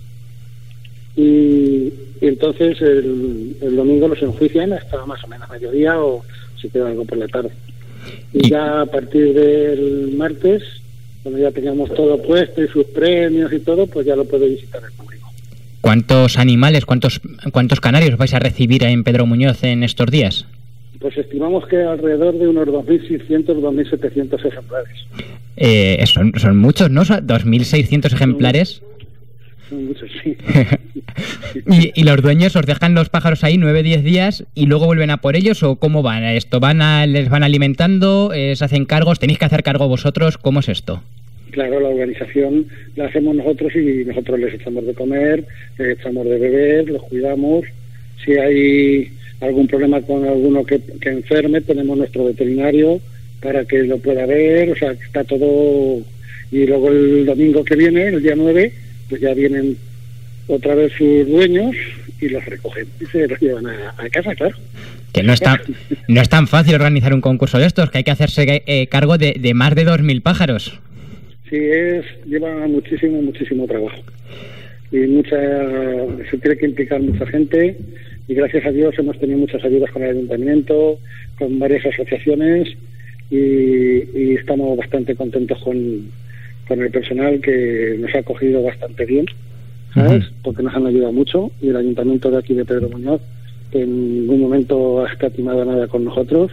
Y entonces el domingo los enjuician hasta más o menos mediodía o si queda algo por la tarde. Y ya a partir del martes, cuando ya tengamos todo puesto y sus premios y todo, pues ya lo puede visitar el público. ¿Cuántos animales, cuántos canarios vais a recibir en Pedro Muñoz en estos días? Pues estimamos que alrededor de unos 2.600, 2.700 ejemplares. Son muchos, ¿no? 2.600 ejemplares. Son muchos, sí. ¿Y los dueños os dejan los pájaros ahí 9-10 días y luego vuelven a por ellos? ¿O cómo van esto? ¿Les van alimentando? ¿Se hacen cargos? ¿Tenéis que hacer cargo vosotros? ¿Cómo es esto? Claro, la organización la hacemos nosotros y nosotros les echamos de comer, les echamos de beber, los cuidamos. Si hay algún problema con alguno que enferme, tenemos nuestro veterinario para que lo pueda ver, o sea, está todo. Y luego el domingo que viene, el día 9, pues ya vienen otra vez sus dueños y los recogen y se los llevan a casa, claro. Que no es tan fácil organizar un concurso de estos, que hay que hacerse cargo de más de 2.000 pájaros. Sí, lleva muchísimo trabajo y se tiene que implicar mucha gente y gracias a Dios hemos tenido muchas ayudas con el ayuntamiento, con varias asociaciones y estamos bastante contentos con el personal que nos ha acogido bastante bien, ¿sabes? Porque nos han ayudado mucho y el ayuntamiento de aquí de Pedro Muñoz en ningún momento ha escatimado nada con nosotros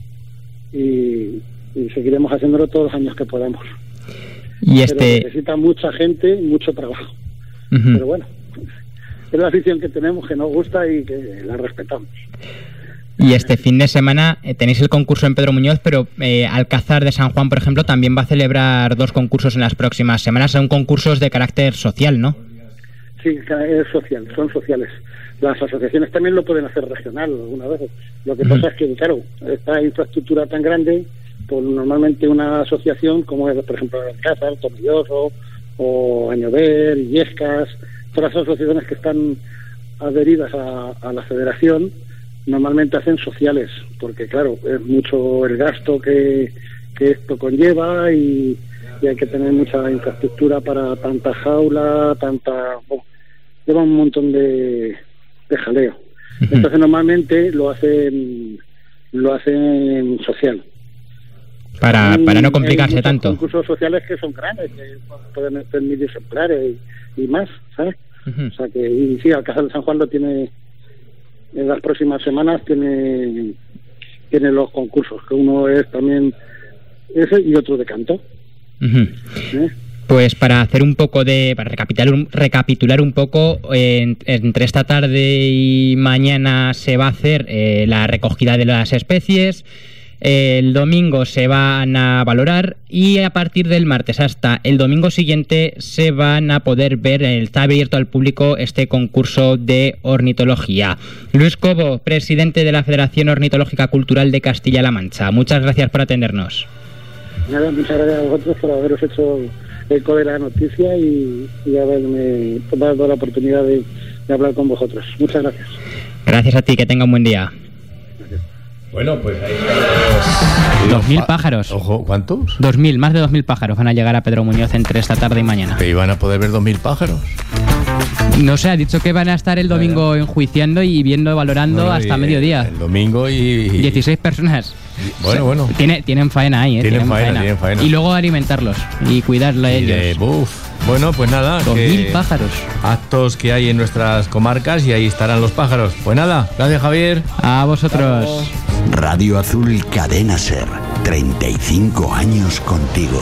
y seguiremos haciéndolo todos los años que podamos. Y pero necesita mucha gente, mucho trabajo. Pero bueno, es la afición que tenemos, que nos gusta y que la respetamos. Y este fin de semana tenéis el concurso en Pedro Muñoz, pero Alcázar de San Juan, por ejemplo, también va a celebrar 2 concursos en las próximas semanas. Son concursos de carácter social, ¿no? Sí, es social, son sociales. Las asociaciones también lo pueden hacer regional alguna vez. Lo que pasa es que, claro, esta infraestructura tan grande, pues normalmente una asociación como es, por ejemplo, Alcázar, Tomelloso o Añover, Illescas, todas las asociaciones que están adheridas a la federación, normalmente hacen sociales, porque claro, es mucho el gasto que esto conlleva y hay que tener mucha infraestructura para tanta jaula, lleva un montón de jaleo. Entonces normalmente lo hacen social. Para no complicarse tanto. Concursos sociales que son grandes, que pueden ser 1000 ejemplares y más, ¿sabes? O sea que, y sí, Alcázar de San Juan lo tiene. En las próximas semanas tiene los concursos, que uno es también ese y otro de canto. Pues para hacer un poco para recapitular un poco, entre esta tarde y mañana se va a hacer la recogida de las especies. El domingo se van a valorar y a partir del martes hasta el domingo siguiente se van a poder ver, está abierto al público este concurso de ornitología. Luis Cobo, presidente de la Federación Ornitológica Cultural de Castilla-La Mancha, muchas gracias por atendernos. Nada, muchas gracias a vosotros por haberos hecho eco de la noticia y haberme dado la oportunidad de hablar con vosotros. Muchas gracias. Gracias a ti, que tenga un buen día. Bueno, pues ahí están 2.000 pájaros. Ojo, ¿cuántos? 2.000, más de 2.000 pájaros van a llegar a Pedro Muñoz entre esta tarde y mañana. ¿Que iban a poder ver 2.000 pájaros? No sé, ha dicho que van a estar el domingo enjuiciando y viendo, valorando hasta mediodía. El domingo y 16 personas. Bueno. Tienen faena ahí, Tienen faena. Y luego alimentarlos y cuidarlos a ellos. Bueno, pues nada. 2.000 pájaros. Actos que hay en nuestras comarcas y ahí estarán los pájaros. Pues nada, gracias Javier. A vosotros. Radio Azul Cadena Ser. 35 años contigo.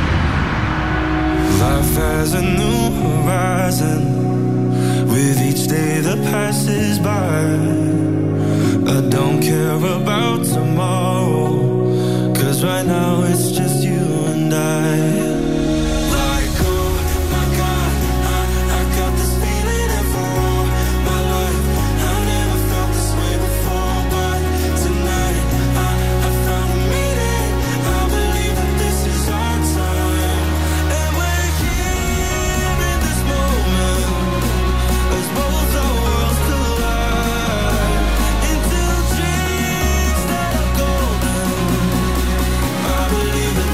Life has a new horizon with each day that passes by. I don't care about tomorrow, 'cause right now it's just you and I. Believe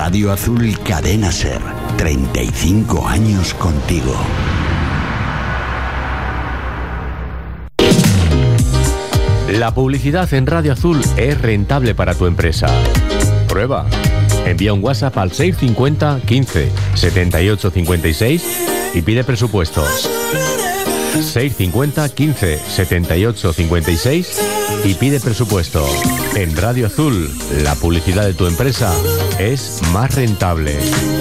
Radio Azul Cadena Ser. 35 años contigo. La publicidad en Radio Azul es rentable para tu empresa. Prueba. Envía un WhatsApp al 650 15 78 56 y pide presupuestos. 650 15 78 56 y pide presupuesto. En Radio Azul, la publicidad de tu empresa es más rentable.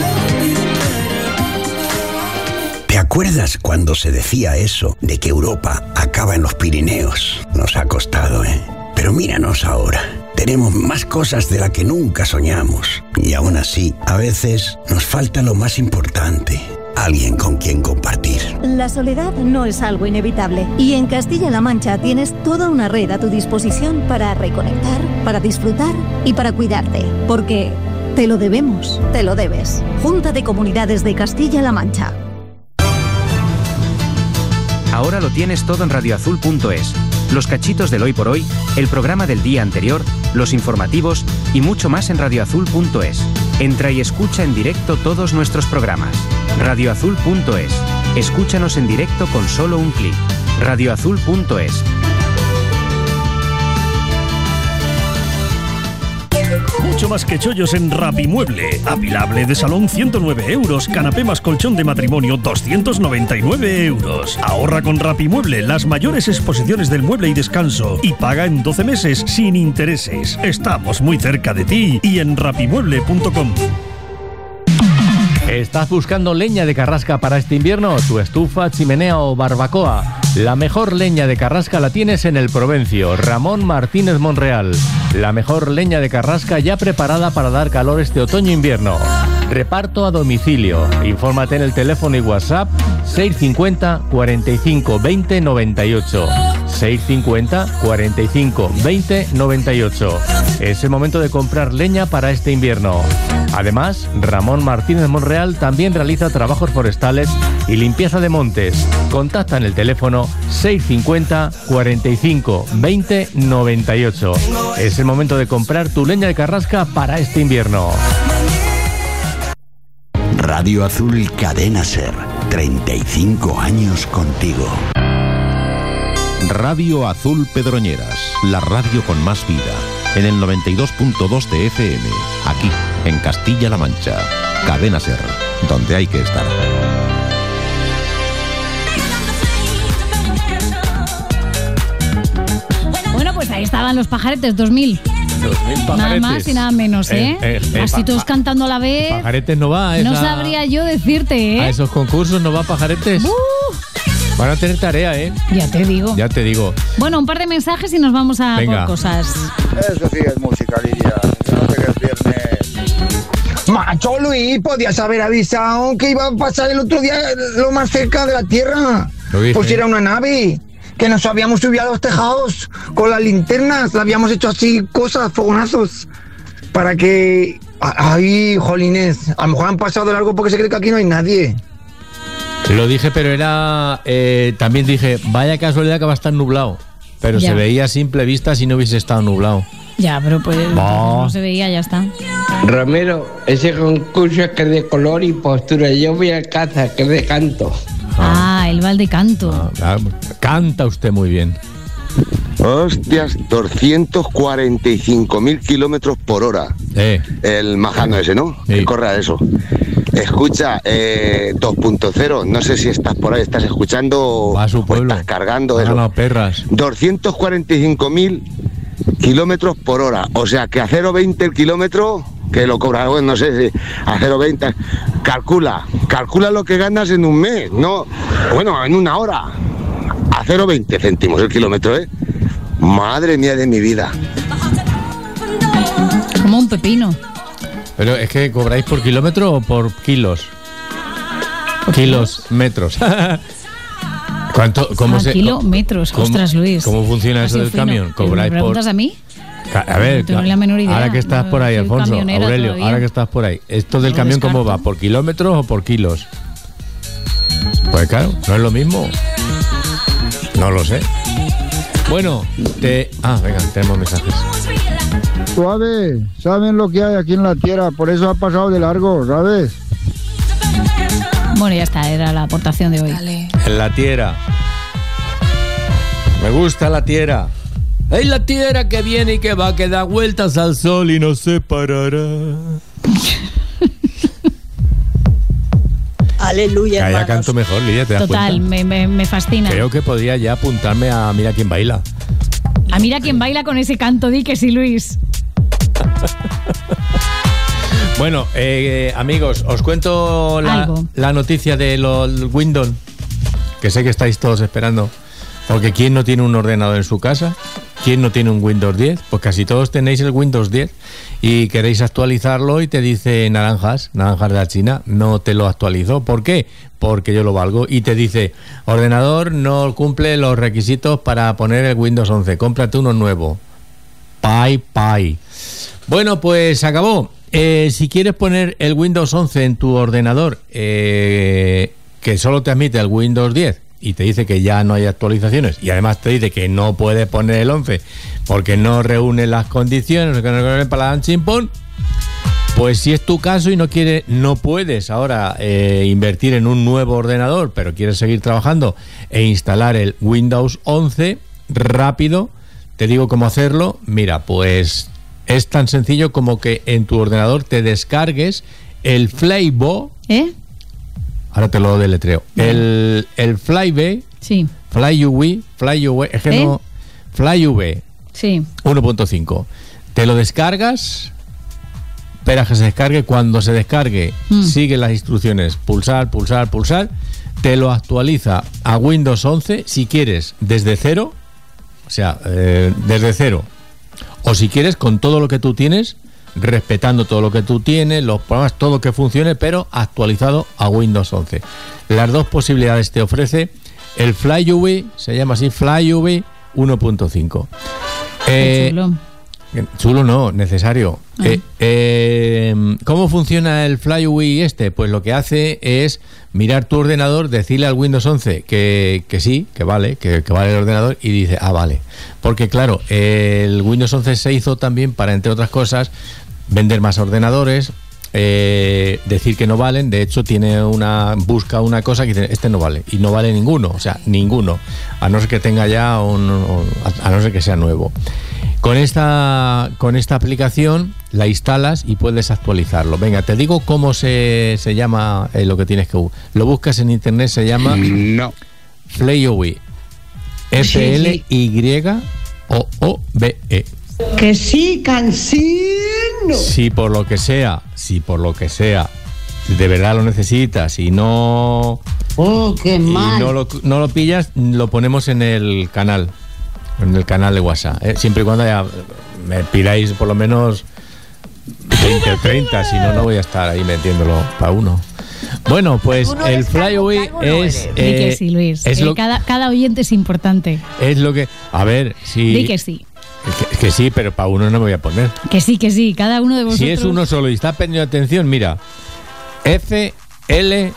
¿Te acuerdas cuando se decía eso de que Europa acaba en los Pirineos? Nos ha costado, ¿eh? Pero míranos ahora. Tenemos más cosas de las que nunca soñamos. Y aún así, a veces nos falta lo más importante. Alguien con quien compartir. La soledad no es algo inevitable. Y en Castilla-La Mancha tienes toda una red a tu disposición para reconectar, para disfrutar y para cuidarte. Porque te lo debemos, te lo debes. Junta de Comunidades de Castilla-La Mancha. Ahora lo tienes todo en radioazul.es. Los cachitos del hoy por hoy, el programa del día anterior, los informativos y mucho más en radioazul.es. Entra y escucha en directo todos nuestros programas. radioazul.es. Escúchanos en directo con solo un clic. radioazul.es. Mucho más que chollos en Rapimueble. Apilable de salón 109 euros. Canapé más colchón de matrimonio 299 euros. Ahorra con Rapimueble las mayores exposiciones del mueble y descanso. Y paga en 12 meses sin intereses. Estamos muy cerca de ti y en rapimueble.com. ¿Estás buscando leña de carrasca para este invierno? ¿Tu estufa, chimenea o barbacoa? La mejor leña de carrasca la tienes en el Provencio. Ramón Martínez Monreal. La mejor leña de carrasca ya preparada para dar calor este otoño-invierno. Reparto a domicilio. Infórmate en el teléfono y WhatsApp 650 45 20 98. 650 45 20 98. Es el momento de comprar leña para este invierno. Además, Ramón Martínez Monreal también realiza trabajos forestales y limpieza de montes. Contacta en el teléfono 650 45 20 98. Es el momento de comprar tu leña de carrasca para este invierno. Radio Azul Cadena Ser. 35 años contigo. Radio Azul Pedroñeras, la radio con más vida, en el 92.2 de FM, aquí, en Castilla-La Mancha. Cadena Ser, donde hay que estar. Bueno, pues ahí estaban los Pajaretes 2000. 2000 pajaretes. Nada más y nada menos, ¿eh? Así todos cantando a la vez. Pajaretes no va. No sabría yo decirte, ¿eh? A esos concursos no va Pajaretes. Van a tener tarea, ¿eh? Ya te digo. Ya te digo. Bueno, un par de mensajes y nos vamos a por cosas. Eso sí es música, Lidia. Yo no sé que es viernes. Macho Luis, podías haber avisado que iba a pasar el otro día lo más cerca de la Tierra. Pues era una nave. Que nos habíamos subido a los tejados con las linternas. Le habíamos hecho así cosas, fogonazos. Para que... Ay, jolines. A lo mejor han pasado de largo porque se cree que aquí no hay nadie. Lo dije, pero era... también dije, vaya casualidad que va a estar nublado. Pero Ya. se veía a simple vista si no hubiese estado nublado. Ya, pero pues no se veía, ya está. Romero, ese concurso es que es de color y postura. Yo voy al caza, que es de canto. Ah, el Val de Canto. Canta usted muy bien. Hostias, 245.000 kilómetros por hora. El majano ese, ¿no? Que corre a eso. Escucha, 2.0, no sé si estás por ahí, estás escuchando o estás cargando eso. No, perras. 245.000 kilómetros por hora. O sea, que a 0,20 el kilómetro, que lo cobra, bueno, no sé si a 0,20. Calcula lo que ganas en un mes, no, bueno, en una hora. A 0,20 céntimos el kilómetro, ¿eh? Madre mía de mi vida. Como un pepino. Pero es que cobráis por kilómetro o por kilos. Kilos, metros. ¿Cuánto? ¿Cómo se? Kilómetros, ostras, Luis. ¿Cómo funciona eso Así del fino. camión? ¿Cobráis ¿Me preguntas por? a mí? A ver, No tengo ni la menor idea. ahora que estás por ahí, Soy Alfonso, camionera Aurelio, todavía. ahora que estás por ahí, ¿esto del Lo camión cómo descarto. va? ¿Por kilómetros o por kilos? Pues claro, no es lo mismo. No lo sé. Bueno, venga, tenemos mensajes. Suave, saben lo que hay aquí en la tierra, por eso ha pasado de largo, ¿sabes? Bueno, ya está, era la aportación de hoy. En la tierra. Me gusta la tierra. Es la tierra que viene y que va, que da vueltas al sol y no se parará. Aleluya. Ya canto mejor, Lidia, ¿te das Total, cuenta? me fascina. Creo que podría ya apuntarme a Mira quién baila. A Mira quién baila con ese canto, di que sí, Luis. Bueno, amigos, os cuento la noticia de los Windows, que sé que estáis todos esperando. Porque ¿quién no tiene un ordenador en su casa? ¿Quién no tiene un Windows 10? Pues casi todos tenéis el Windows 10 y queréis actualizarlo y te dice naranjas de la China, no te lo actualizo. ¿Por qué? Porque yo lo valgo. Y te dice, ordenador no cumple los requisitos para poner el Windows 11, cómprate uno nuevo. Pai. Bueno, pues se acabó. Si quieres poner el Windows 11 en tu ordenador, que solo te admite el Windows 10, y te dice que ya no hay actualizaciones, y además te dice que no puedes poner el 11 porque no reúne las condiciones para la chimpón, pues si es tu caso y no puedes ahora invertir en un nuevo ordenador, pero quieres seguir trabajando e instalar el Windows 11 rápido, te digo cómo hacerlo. Mira, pues es tan sencillo como que en tu ordenador te descargues el Flybo. Ahora te lo deletreo. El Flybe. Sí. Flyuv. Es que no. Flyuv. Sí. 1.5. Te lo descargas. Espera que se descargue. Cuando se descargue, sigue las instrucciones. Pulsar. Te lo actualiza a Windows 11 si quieres desde cero. O sea, desde cero. O si quieres con todo lo que tú tienes, respetando todo lo que tú tienes, los programas, todo que funcione, pero actualizado a Windows 11. Las dos posibilidades te ofrece el Flyuv, se llama así, Flyuv 1.5. Chulo. Chulo no, necesario. ¿Cómo funciona el Flyuv este? Pues lo que hace es mirar tu ordenador, decirle al Windows 11 que sí, que vale, que vale el ordenador, y dice, vale. Porque claro, el Windows 11 se hizo también para, entre otras cosas, vender más ordenadores, decir que no valen. De hecho, busca una cosa que dice, este no vale, y no vale ninguno, o sea, ninguno, a no ser que tenga ya a no ser que sea nuevo. Con esta aplicación la instalas y puedes actualizarlo. Venga, te digo cómo se llama lo que tienes que buscar. Lo buscas en internet, se llama Flyuv. Flyoobe. Que sí, cansino. Si por lo que sea, de verdad lo necesitas y no... qué mal. Y no lo pillas, lo ponemos en el canal. En el canal de WhatsApp, siempre y cuando ya me pidáis por lo menos 20 o 30, si no voy a estar ahí metiéndolo para uno. Bueno, pues el Flyuv es... Di que sí, Luis. Cada oyente es importante. Es lo que... A ver, si... Di que sí. Que sí, pero para uno no me voy a poner. Que sí, cada uno de vosotros... Si es uno solo y está poniendo atención, mira. Flyoobe.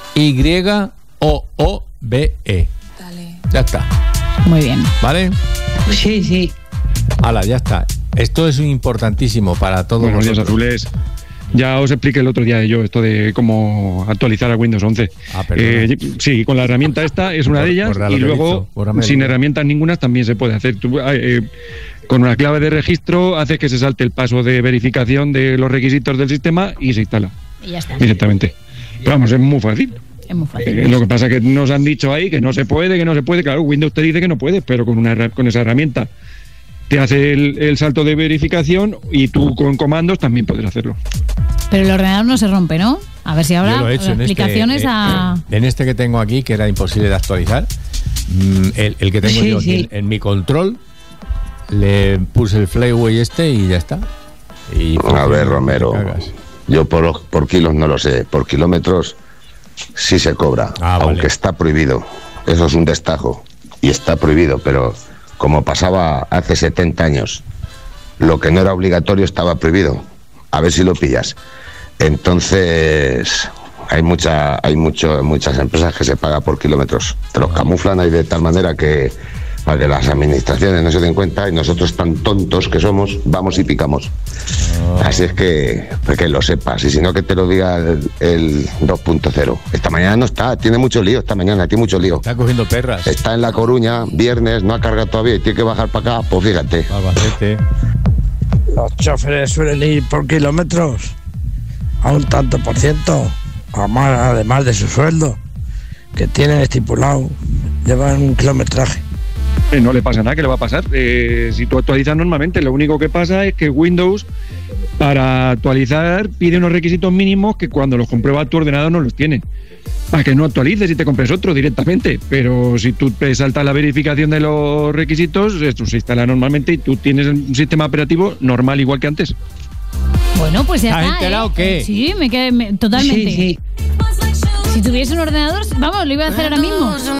Dale. Ya está. Muy bien. ¿Vale? Sí. Hala, ya está. Esto es importantísimo para todos Buenos días, nosotros. Azules. Ya os expliqué el otro día yo esto de cómo actualizar a Windows 11. Sí, con la herramienta esta es una de ellas, y luego sin herramientas ninguna también se puede hacer. Tú, con una clave de registro haces que se salte el paso de verificación de los requisitos del sistema y se instala. Y ya está. Directamente. Pero vamos, es muy fácil. Es muy fácil. Lo que pasa es que nos han dicho ahí que no se puede. Claro, Windows te dice que no puede, pero con esa herramienta te hace el salto de verificación y tú con comandos también puedes hacerlo. Pero el ordenador no se rompe, ¿no? A ver si habrá explicaciones en este que tengo aquí, que era imposible de actualizar, el que tengo yo aquí en mi control, le puse el Flyuv y ya está. A ver, Romero, yo por kilos no lo sé, por kilómetros sí se cobra, aunque está prohibido. Eso es un destajo y está prohibido, pero como pasaba hace 70 años, lo que no era obligatorio estaba prohibido. A ver si lo pillas. Entonces hay muchas empresas que se paga por kilómetros. Te los camuflan ahí de tal manera que para que las administraciones no se den cuenta y nosotros tan tontos que somos, vamos y picamos. Así es que, pues que lo sepas, y si no que te lo diga el 2.0. Esta mañana no está, tiene mucho lío esta mañana, tiene mucho lío. Está cogiendo perras. Está en La Coruña, viernes, no ha cargado todavía y tiene que bajar para acá, pues fíjate. Albacete. Los choferes suelen ir por kilómetros a un tanto por ciento, además de su sueldo, que tienen estipulado, llevan un kilometraje. No le pasa nada, ¿qué le va a pasar? Si tú actualizas normalmente, lo único que pasa es que Windows, para actualizar, pide unos requisitos mínimos que cuando los comprueba tu ordenador no los tiene. Para que no actualices y te compres otro directamente. Pero si tú te saltas la verificación de los requisitos, esto se instala normalmente y tú tienes un sistema operativo normal igual que antes. Bueno, pues ya ¿Has está. enterado qué? Sí, me quedé totalmente. Sí, sí. Si tuviese un ordenador, vamos, lo iba a hacer ahora mismo.